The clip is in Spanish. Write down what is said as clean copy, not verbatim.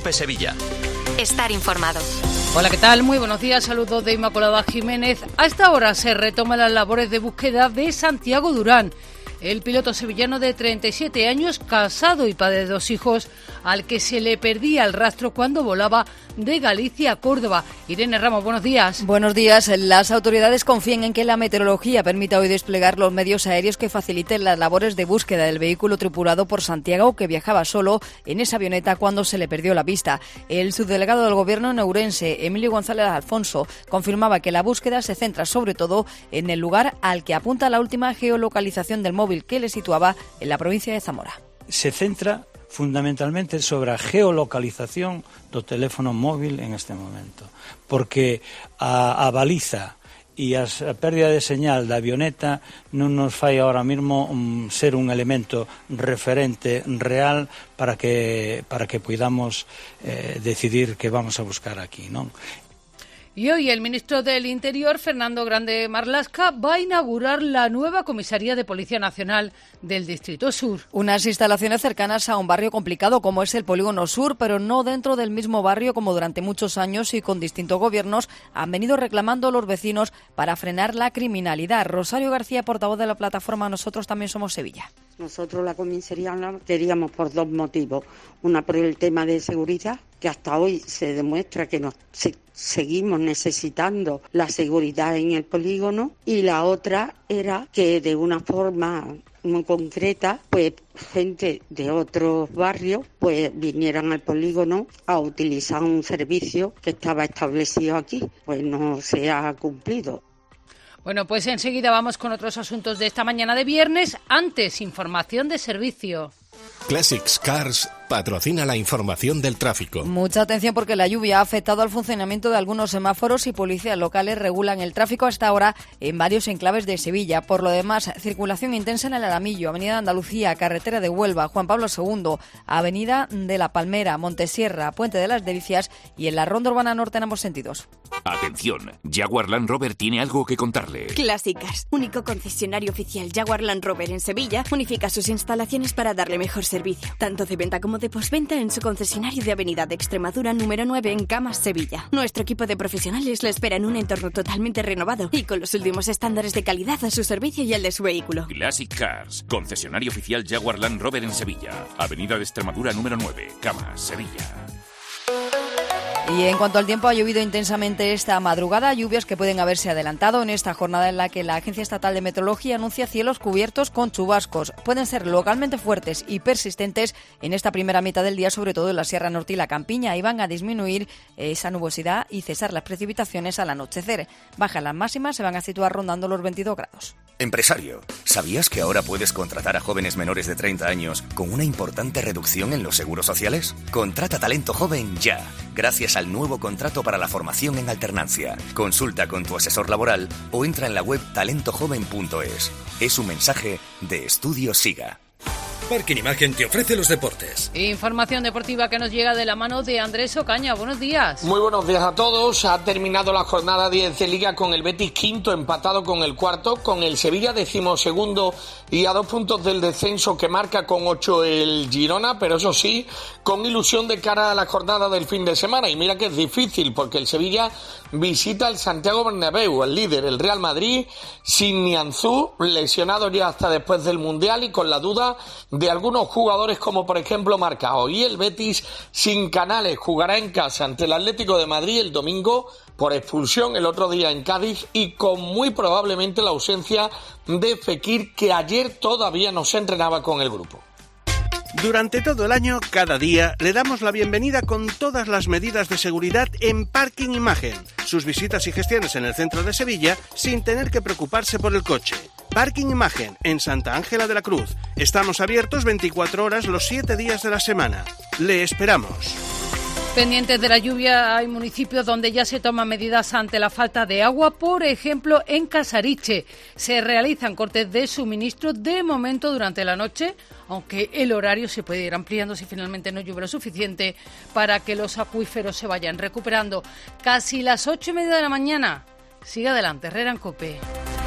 COPE Sevilla. Estar informado. Hola, ¿qué tal? Muy buenos días, saludos de Inmaculada Jiménez. A esta hora se retoman las labores de búsqueda de Santiago Durán, el piloto sevillano de 37 años, casado y padre de 2 hijos, al que se le perdía el rastro cuando volaba de Galicia a Córdoba. Irene Ramos, buenos días. Buenos días. Las autoridades confían en que la meteorología permita hoy desplegar los medios aéreos que faciliten las labores de búsqueda del vehículo tripulado por Santiago, que viajaba solo en esa avioneta cuando se le perdió la pista. El subdelegado del Gobierno en Ourense, Emilio González Alfonso, confirmaba que la búsqueda se centra sobre todo en el lugar al que apunta la última geolocalización del móvil, que le situaba en la provincia de Zamora. Se centra fundamentalmente sobre a geolocalización do teléfono móvil en este momento, porque a baliza e a pérdida de señal da avioneta non nos fai ahora mesmo ser un elemento referente real para que podamos decidir que vamos a buscar aquí, non? Y hoy el ministro del Interior, Fernando Grande Marlaska, va a inaugurar la nueva comisaría de Policía Nacional del Distrito Sur. Unas instalaciones cercanas a un barrio complicado como es el Polígono Sur, pero no dentro del mismo barrio como durante muchos años y con distintos gobiernos han venido reclamando los vecinos para frenar la criminalidad. Rosario García, portavoz de la plataforma Nosotros También Somos Sevilla. Nosotros la comisaría la queríamos por 2 motivos. Una, por el tema de seguridad, que hasta hoy se demuestra que seguimos necesitando la seguridad en el polígono, y la otra era que de una forma muy concreta, pues gente de otros barrios pues vinieran al polígono a utilizar un servicio que estaba establecido aquí, pues no se ha cumplido. Bueno, pues enseguida vamos con otros asuntos de esta mañana de viernes. Antes, información de servicio. Classics Cars patrocina la información del tráfico. Mucha atención porque la lluvia ha afectado al funcionamiento de algunos semáforos y policías locales regulan el tráfico hasta ahora en varios enclaves de Sevilla. Por lo demás, circulación intensa en el Aramillo, Avenida de Andalucía, Carretera de Huelva, Juan Pablo II, Avenida de la Palmera, Montesierra, Puente de las Delicias y en la Ronda Urbana Norte en ambos sentidos. Atención, Jaguar Land Rover tiene algo que contarle. Clásicas, único concesionario oficial Jaguar Land Rover en Sevilla, unifica sus instalaciones para darle mejor servicio, tanto de venta como de postventa, en su concesionario de Avenida de Extremadura número 9 en Camas, Sevilla. Nuestro equipo de profesionales le espera en un entorno totalmente renovado y con los últimos estándares de calidad a su servicio y al de su vehículo. Classic Cars, concesionario oficial Jaguar Land Rover en Sevilla. Avenida de Extremadura número 9, Camas, Sevilla. Y en cuanto al tiempo, ha llovido intensamente esta madrugada, lluvias que pueden haberse adelantado en esta jornada en la que la Agencia Estatal de Meteorología anuncia cielos cubiertos con chubascos. Pueden ser localmente fuertes y persistentes en esta primera mitad del día, sobre todo en la Sierra Norte y la Campiña, y van a disminuir esa nubosidad y cesar las precipitaciones al anochecer. Bajan las máximas, se van a situar rondando los 22 grados. Empresario, ¿sabías que ahora puedes contratar a jóvenes menores de 30 años con una importante reducción en los seguros sociales? Contrata talento joven ya, gracias al nuevo contrato para la formación en alternancia. Consulta con tu asesor laboral o entra en la web talentojoven.es. Es un mensaje de Estudio SIGA. Parking Imagen te ofrece los deportes. Información deportiva que nos llega de la mano de Andrés Ocaña. Buenos días. Muy buenos días a todos. Ha terminado la jornada 10 de Liga con el Betis quinto, empatado con el cuarto, con el Sevilla 12º y a 2 puntos del descenso que marca con 8 el Girona, pero eso sí, con ilusión de cara a la jornada del fin de semana. Y mira que es difícil porque el Sevilla visita el Santiago Bernabéu, el líder, el Real Madrid, sin Nianzú, lesionado ya hasta después del Mundial y con la duda de algunos jugadores como por ejemplo Marcao. Y el Betis sin Canales jugará en casa ante el Atlético de Madrid el domingo por expulsión el otro día en Cádiz y con muy probablemente la ausencia de Fekir, que ayer todavía no se entrenaba con el grupo. Durante todo el año, cada día, le damos la bienvenida con todas las medidas de seguridad en Parking Imagen. Sus visitas y gestiones en el centro de Sevilla sin tener que preocuparse por el coche. Parking Imagen, en Santa Ángela de la Cruz. Estamos abiertos 24 horas los 7 días de la semana. Le esperamos. Pendientes de la lluvia, hay municipios donde ya se toman medidas ante la falta de agua. Por ejemplo, en Casariche se realizan cortes de suministro de momento durante la noche, aunque el horario se puede ir ampliando si finalmente no llueve lo suficiente para que los acuíferos se vayan recuperando. Casi las 8:30 de la mañana. Sigue adelante, Herrera en COPE.